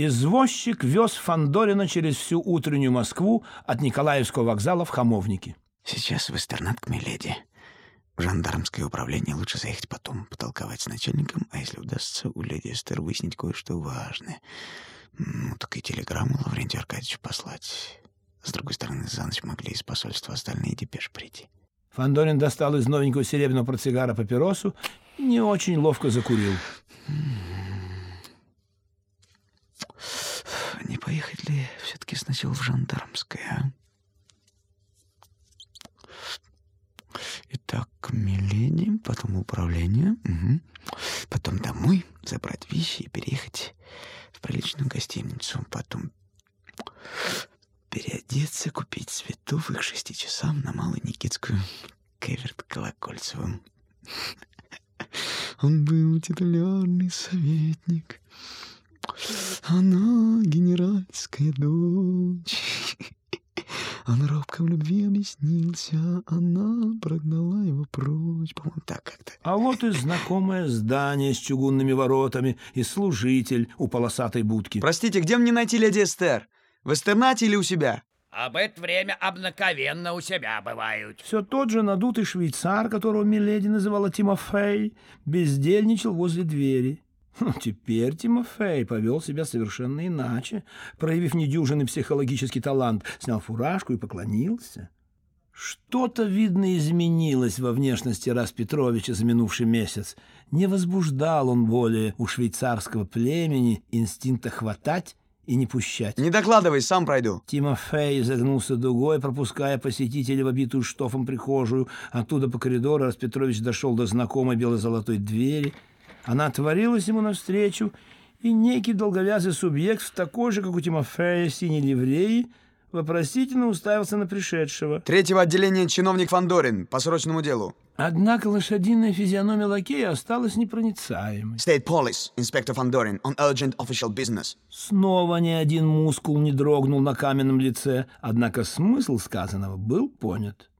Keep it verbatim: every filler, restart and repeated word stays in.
Извозчик вез Фандорина через всю утреннюю Москву от Николаевского вокзала в Хамовники. Сейчас в Эстернат к миледи. В жандармское управление лучше заехать потом, потолковать с начальником, а если удастся у леди Эстер выяснить кое-что важное. Ну, так и телеграмму Лаврентию Аркадьевичу послать. С другой стороны, за ночь могли из посольства остальные депеши прийти. Фандорин достал из новенького серебряного портсигара папиросу и не очень ловко закурил. Не поехать ли все-таки сначала в жандармское, а? Итак, миледи, потом управление, угу. Потом домой, забрать вещи и переехать в приличную гостиницу. Потом переодеться, купить цветов и к шести часам на Малую Никитскую к Эверт Колокольцевым. Он был титулярный советник, она генеральская дочь. Он робко в любви объяснился, она прогнала его прочь. По-моему, так как-то. А вот и знакомое здание с чугунными воротами и служитель у полосатой будки. Простите, где мне найти леди Эстер? В Эстернате или у себя? Об это время обыкновенно у себя бывают. Все тот же надутый швейцар, которого миледи называла Тимофей, бездельничал возле двери. Ну, теперь Тимофей повел себя совершенно иначе, проявив недюжинный психологический талант, снял фуражку и поклонился. Что-то, видно, изменилось во внешности Рас Петровича за минувший месяц. Не возбуждал он более у швейцарского племени инстинкта хватать и не пущать. Не докладывай, сам пройду. Тимофей загнулся дугой, пропуская посетителя в обитую штофом прихожую. Оттуда по коридору Рас Петрович дошел до знакомой бело-золотой двери. Она отворилась ему навстречу, и некий долговязый субъект в такой же, как у Тимофея, синей ливреи, вопросительно уставился на пришедшего. Третьего отделения чиновник Фандорин по срочному делу. Однако лошадиная физиономия лакея осталась непроницаемой. State Police, инспектор Фандорин, on urgent official business. Снова ни один мускул не дрогнул на каменном лице, однако смысл сказанного был понят.